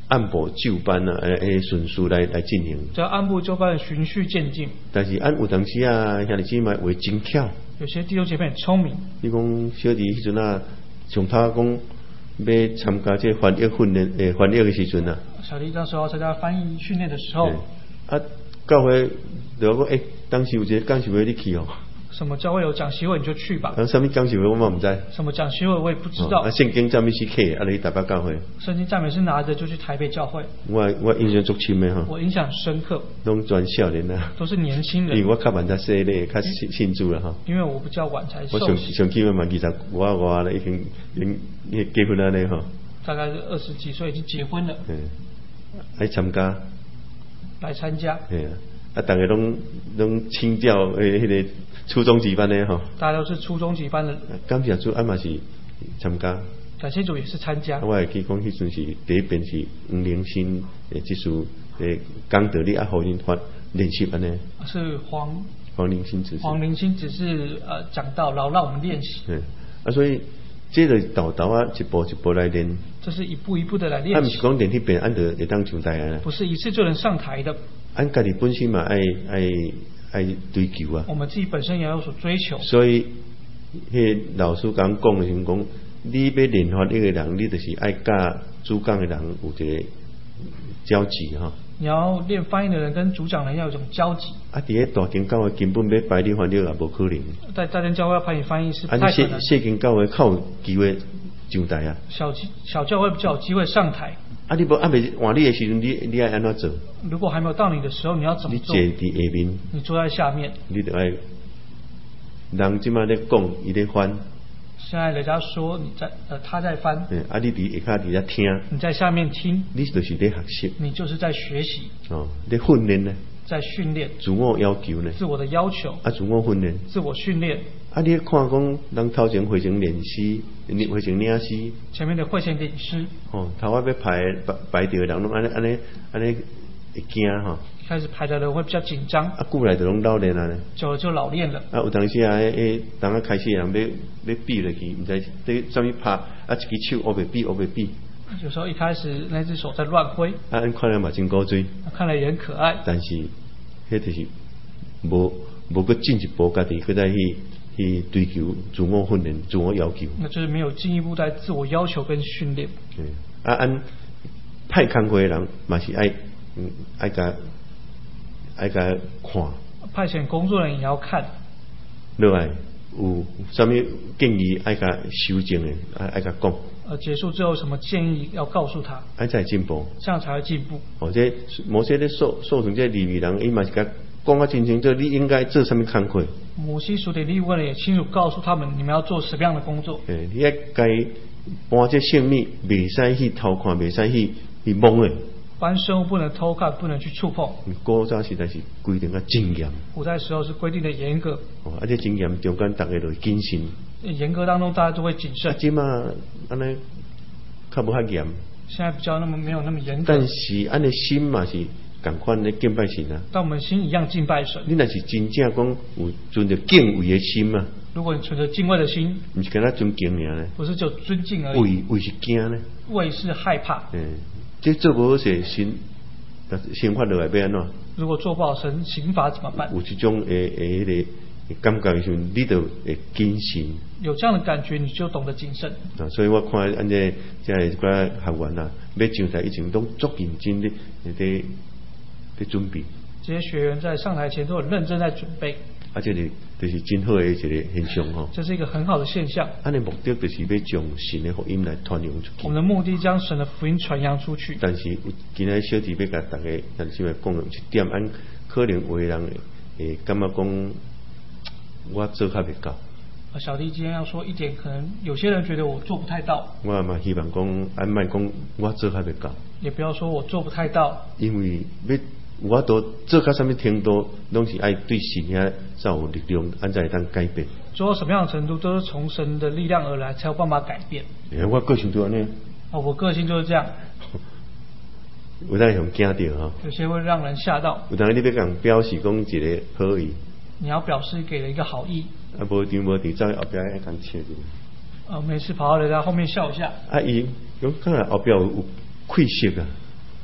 按部就班啊，诶诶顺序来来进行。 只要按部就班的循序渐进。 但是按有当时啊，兄弟姊妹话真巧。 有些弟兄姐妹很聪明。 你讲小弟迄阵啊，上头讲要参加这翻译训练诶翻译的时阵啊。 小弟那时候参加翻译训练的时候。 啊，教会就讲诶，当时有一个讲习会你去哦。 什么教会有讲习会你就去吧。 啊，什么讲习会我嘛唔知。 什么讲习会我也不知道。 啊，圣经赞美诗课啊，你台北教会。 圣经赞美诗拿着就去台北教会。 我我印象足深的哈。 我印象深刻。 拢全少年啊。 都是年轻人。 因为我较晚才细咧，较信信主啦哈。 因为我比较晚才受洗。 我上上基本嘛二十我我咧已经已经结婚了咧哈。 大概是二十几岁已经结婚了。 嗯。来参加。 来参加。 对啊。啊，大家拢拢请教诶，迄个初中级班的吼。大家都是初中级班的。 感谢主，啊嘛是参加。 感谢主也是参加。 我会记讲，迄阵是第一遍是黄灵新诶，即属诶讲道理啊，互因发练习安尼。 是黄黄灵新只是。 黄灵新只是呃讲道，然后让我们练习。 嗯，啊，所以接着豆豆啊，一步一步来练。这是一步一步的来练习。 啊，毋是讲练迄遍，按着会当上台啊。 不是一次就能上台的。 按家己本身嘛，爱爱爱追求啊。 我们自己本身也有所追求。 所以，迄老师讲讲的时候讲，你要练法一个人，你就是爱甲主讲的人有一个交集哈。 你要练翻译的人跟主讲人要有一种交集。 啊，伫咧大间教会根本要排你翻译也无可能。 在大间教会要排你翻译是不太可能。 啊，小间教会较有机会上台啊。 小小教会比较有机会上台。 啊！你无啊未换你的时阵，你你爱安怎做？ 如果还没有到你的时候，你要怎么做？ 你坐伫下面。 你坐在下面。 你得爱。人即马咧讲，伊咧翻。 现在人家说你在呃他在翻。 嗯，啊，你伫下骹伫遐听。 你在下面听。 你就是咧学习。 你就是在学习。 哦，咧训练呢？ 在训练。 自我要求呢？ 自我的要求。 啊，自我训练。 自我训练。 啊！你看讲，人头前会前练诗，你会前领诗。 前面的会前领诗。哦， 头我要排排排掉，人拢安尼安尼安尼会惊吼。 开始排的人会比较紧张。 啊，久来就拢老练啊咧。 久了就老练了。啊， 有当时啊，诶，当啊开始人要要比落去，毋知对什么拍，啊一支手我袂比，我袂比。 有时候一开始那只手在乱挥。 啊，看来嘛真古锥。 看来也很可爱。 但是，迄就是无无个进一步，家己去再去。去追求自我训练、自我要求， 那就是没有进一步在自我要求跟训练。 嗯，啊，按派工会的人嘛是爱，嗯，爱甲爱甲看。 派遣工作人员也要看。 另外有什么建议爱甲修正的，爱爱甲讲。 呃，结束之后什么建议要告诉他？ 爱才进步， 这样才会进步。 哦，这某些咧受受成这利未人，伊嘛是甲讲啊真清楚，你应该做什么工课。 摩西属的利未人也清楚告诉他们，你们要做什么样的工作。 诶，你要该搬这性命，袂使去偷看，袂使去去摸诶。 搬生物不能偷看，不能去触碰。 古早时代是规定啊真严。 古代时候是规定的严格。 哦，而且真严，中间大家都会谨慎。 严格当中，大家都会谨慎。 啊，即嘛安尼较无遐严。 现在比较那么没有那么严格。 但是安尼心嘛是。同款咧敬拜神啊！ 但我们心一样敬拜神。 你若是真正讲有存着敬畏的心啊！ 如果你存着敬畏的心， 唔是跟他尊敬尔咧， 不是就尊敬而已。 畏畏是惊咧， 畏是害怕。 嗯，这做不好些心，刑罚落来要安怎？ 如果做不好神刑罚怎么办？ 有这种诶诶迄个感觉的时候，你就会谨慎。有这样的感觉，你就懂得谨慎。 啊，所以我看安这这一寡学员啊，要上台以前都足认真的在。在准备， 这些学员在上台前都很认真在准备。 啊，这里就是真好的一个现象吼。 这是一个很好的现象。 咱的目的就是要将神的福音来传扬出去。 我们的目的将神的福音传扬出去。 但是今天小弟要甲大家，但是要讲一点，按可能有的人会感觉讲我做较袂够。 小弟今天要说一点，可能有些人觉得我做不太到。 我嘛希望讲，按莫讲我做较袂够。也不要说我做不太到。因为要。我都做到什么程度，拢是爱对神遐才有力量，安才会当改变。 做到什么样的程度，都是从神的力量而来，才有办法改变。 欸、我个性就安尼。 哦，我个性就是这样。 有当用惊到哈。 有些会让人吓到。 有当你要讲表示讲一个好意。 你要表示给了一个好意。 啊，无张无伫，在后边爱讲切的。 呃，每次跑到人家后面笑一下。 啊，伊讲看来后边有有气息啊。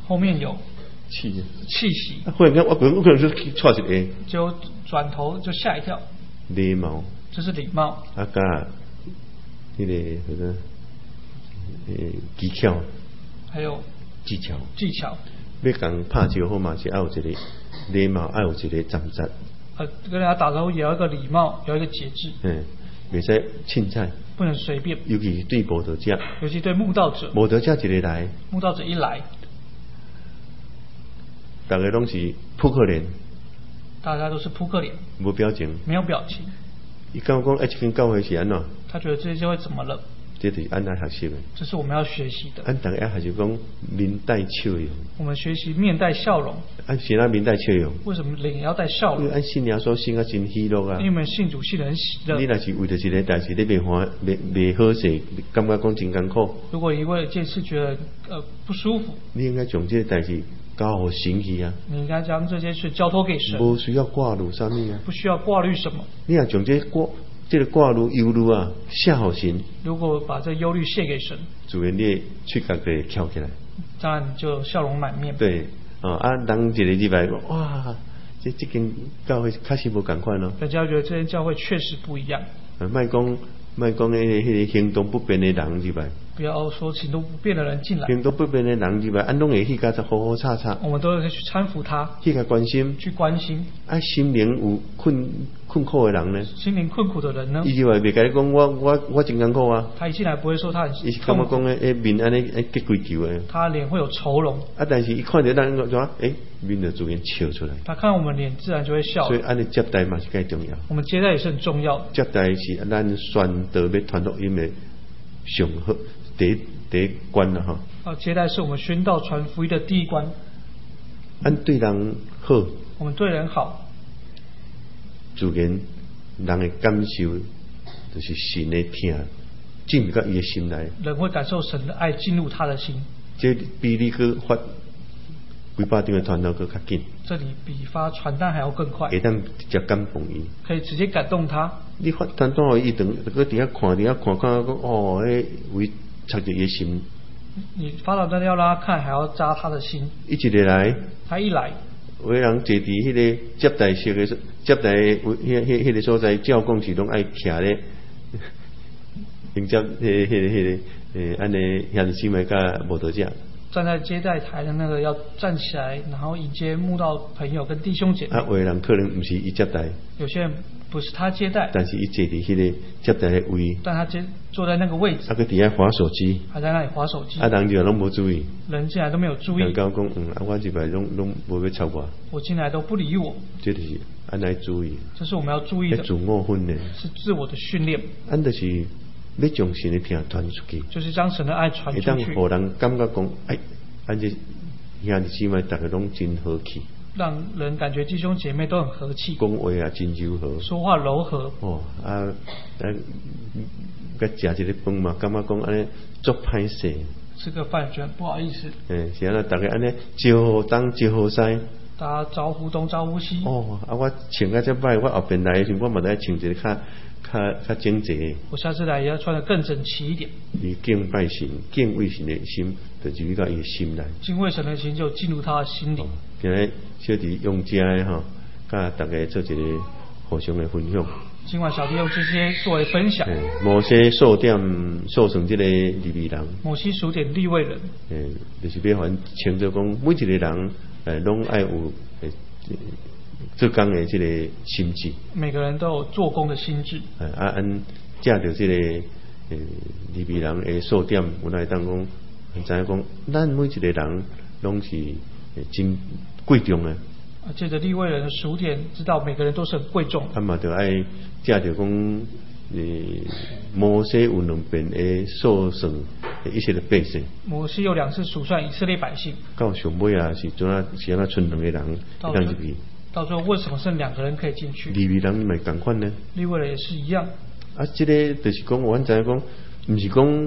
后面有气气息， 啊，忽然间我可能我可能就错一个， 就转头就吓一跳。 礼貌， 这是礼貌。 啊加那个什么呃技巧， 还有技巧， 技巧。 要讲拍招呼嘛，是要有一个礼貌，要有一个站站。 呃，跟人家打招呼也要一个礼貌，有一个节制。 嗯，袂使凊彩， 不能随便。 尤其是对无道者， 尤其对慕道者。 无道者一个来， 慕道者一来， 大家拢是扑克脸， 大家都是扑克脸， 无表情， 没有表情。 伊跟我讲，哎，这间教会是安怎？ 他觉得这些会怎么了？ 这是按来学习的。 这是我们要学习的。 按大家学习讲面带笑容。 我们学习面带笑容。 按谁那面带笑容？ 为什么脸要带笑容？ 因为按信耶稣信啊真喜乐啊。 因为我们信主信得很喜乐。 你若是为着一个代志，你袂欢袂袂好势，感觉讲真艰苦。 如果你为了件事觉得呃不舒服， 你应该将这个代志交互神去啊。 你应该将这件事交托给神。 无需要挂虑啥物啊。 不需要挂虑什么。 你若将这挂。这个挂虑忧虑啊，写好神。如果把这忧虑献给神， 自然你嘴角就翘起来， 当然就笑容满面。 对，啊，啊，人一个礼拜，哇，这这间教会确实无共款咯。 人家觉得这间教会确实不一样。 啊，莫讲莫讲，那个那个行动不便的人入来。不要说行动不便的人进来。 行动不便的人入来，俺拢会去甲他好好吵吵。 我们都会去搀扶他， 去甲关心， 去关心。 啊，心灵有困困苦的人呢？ 心灵困苦的人呢？ 伊就话袂甲你讲，我我我真艰苦啊。 他一进来不会说他很。 伊是感觉讲诶，面安尼诶结规球诶。 他脸会有愁容。 啊，但是一看到咱就话，诶，面就自然笑出来。 他看我们脸，自然就会笑。 所以安尼接待嘛是介重要。 我们接待也是很重要的。 接待是咱宣道要传福音的上好第一第一关啦，哈。 啊，接待是我们宣道传福音的第一关。 按对人好， 我们对人好， 自然人的感受就是神的疼进入到伊的心内。 人会感受神的爱进入他的心。 这比你去发几百张的传单更较紧。 这里比发传单还要更快。 会当直接感动伊。 可以直接感动他。 你发传单伊等，搁底下看，底下看看讲哦，迄为插着伊心。 你发传单要让他看，还要扎他的心。 伊一个来， 他一来， 有人坐伫迄个接待室的接待迄迄迄个所在，教讲是拢爱徛咧迎接迄迄个迄个诶，安尼兄弟姊妹甲慕道者。 站在接待台的那个要站起来，然后迎接慕道朋友跟弟兄姐妹。 啊，有的人可能不是伊接待。有些人不是他接待， 但是伊坐伫迄个接待的位。 但他接坐在那个位置。 啊，佮伫遐滑手机。 还在那里滑手机。 啊，人就拢无注意。 人进来都没有注意。 人讲讲，嗯，啊，我入来拢拢无要吵我。 我进来都不理我。 这就是安尼注意。 这是我们要注意的。 自我训练。是自我的训练。 安就是要将神的疼传出去。就是将神的爱传出去。 会当互人感觉讲，哎。安这兄弟姊妹大家拢真和气， 让人感觉弟兄姐妹都很和气， 讲话也真柔和， 说话柔和。 哦啊，咱甲食一个饭嘛，感觉讲安尼足歹势。 吃个饭觉得不好意思。 诶，是安那大家安尼招呼东招呼西， 大家招呼东招呼西。 哦，啊，我穿个这摆，我后边来的时候，我嘛得穿一个较。较较整齐。我下次来也要穿得更整齐一点。 你敬拜神、敬畏神的心，就入到伊的心内。 敬畏神的心就进入他的心里。 今日小弟用这个哈，甲大家做一个互相的分享。 今晚小弟用这些作为分享。 摩西数点数算这个利未人。 摩西数点利未人。 诶，就是要还称作讲每一个人诶，拢爱有诶。做工的这个心智，每个人都有做工的心智。啊，按借着这个呃利未人的数点，我来当讲，知影讲，咱每一个人拢是真贵重的。啊，借着利未人的数点，知道每个人都是很贵重。啊嘛，就爱借着讲，呃，摩西有两遍的数算以色列百姓。摩西有两次数算以色列百姓。到上尾啊，是怎啊是安那剩两个人当入去。到最后为什么剩两个人可以进去？利未人咪同款呢？利未人也是一样。啊，这个就是讲，我知影讲，唔是讲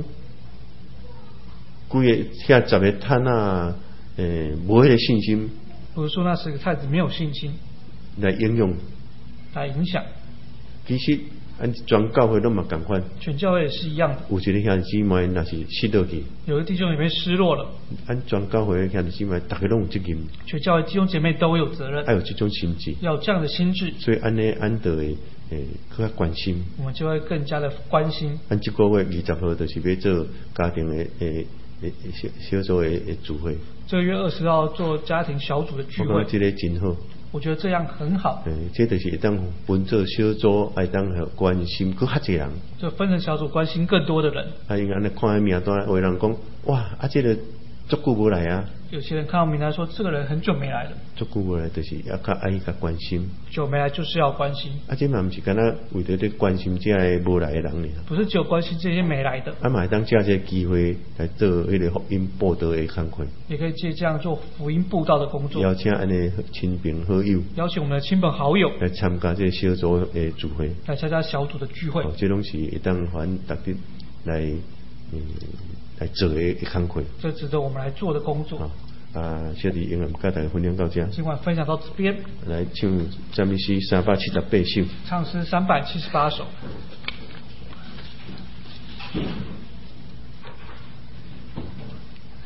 规个遐十个摊啊，诶，无迄个信心。不是说那十个太子没有信心来应用，来影响。其实按全教会拢嘛共款。 全教会也是一样的。 有一个兄弟姊妹若是失落去， 有的弟兄姐妹失落了， 按全教会的兄弟姊妹，大家拢有责任。 全教会弟兄姐妹都有责任， 要有这种心智， 要有这样的心智。 所以按呢，按就会诶更加关心。 我们就会更加的关心。 按这个月二十号就是要做家庭的诶诶小小组的诶聚会。 这个月二十号做家庭小组的聚会。 我觉得这个真好。 我觉得这样很好。 诶，这就是会当分做小组，会当关心更较侪人。 就分成小组，关心更多的人。 啊，因为安尼看名单，有人讲哇，啊，这个足久无来啊。 有些人看到名单说，这个人很久没来了。 足久无来，就是要较爱甲关心。 久没来就是要关心。 啊，这嘛不是干那为着咧关心这个无来的人呢。 不是只有关心这些没来的。 啊，嘛会当借这个机会来做迄个福音布道的工作。 也可以借这样做福音布道的工作。 邀请安尼亲朋好友。 邀请我们的亲朋好友来参加这个小组的聚会。 来参加小组的聚会。 哦，这拢是会当还特别来嗯来做的工作。 这值得我们来做的工作。 啊，小弟永远跟大家分享到这。 今晚分享到这边。 来唱赞美诗三百七十八首。 唱诗三百七十八首。